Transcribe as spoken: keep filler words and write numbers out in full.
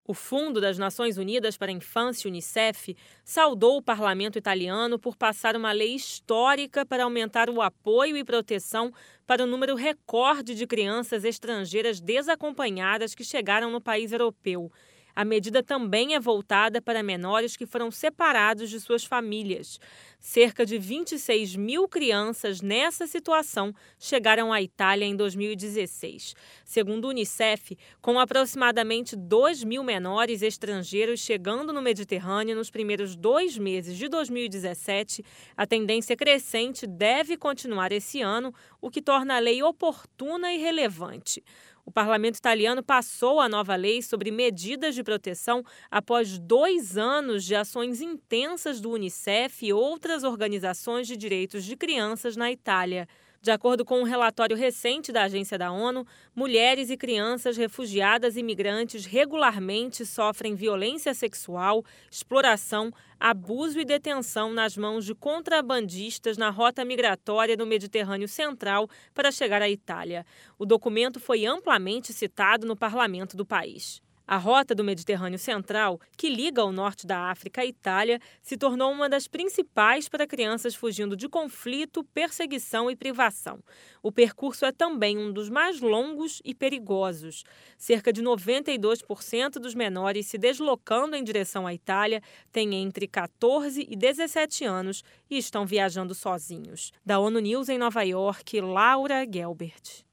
O Fundo das Nações Unidas para a Infância, Unicef, saudou o parlamento italiano por passar uma lei histórica para aumentar o apoio e proteção para o número recorde de crianças estrangeiras desacompanhadas que chegaram no país europeu. A medida também é voltada para menores que foram separados de suas famílias. Cerca de vinte e seis mil crianças nessa situação chegaram à Itália em dois mil e dezesseis. Segundo o Unicef, com aproximadamente dois mil menores estrangeiros chegando no Mediterrâneo nos primeiros dois meses de dois mil e dezessete, a tendência crescente deve continuar esse ano, o que torna a lei oportuna e relevante. O parlamento italiano passou a nova lei sobre medidas de proteção após dois anos de ações intensas do Unicef e outras organizações de direitos de crianças na Itália. De acordo com um relatório recente da Agência da ONU, mulheres e crianças refugiadas e migrantes regularmente sofrem violência sexual, exploração, abuso e detenção nas mãos de contrabandistas na rota migratória do Mediterrâneo Central para chegar à Itália. O documento foi amplamente citado no parlamento do país. A rota do Mediterrâneo Central, que liga o norte da África à Itália, se tornou uma das principais para crianças fugindo de conflito, perseguição e privação. O percurso é também um dos mais longos e perigosos. Cerca de noventa e dois por cento dos menores se deslocando em direção à Itália têm entre catorze e dezessete anos e estão viajando sozinhos. Da ONU News em Nova York, Laura Gelbert.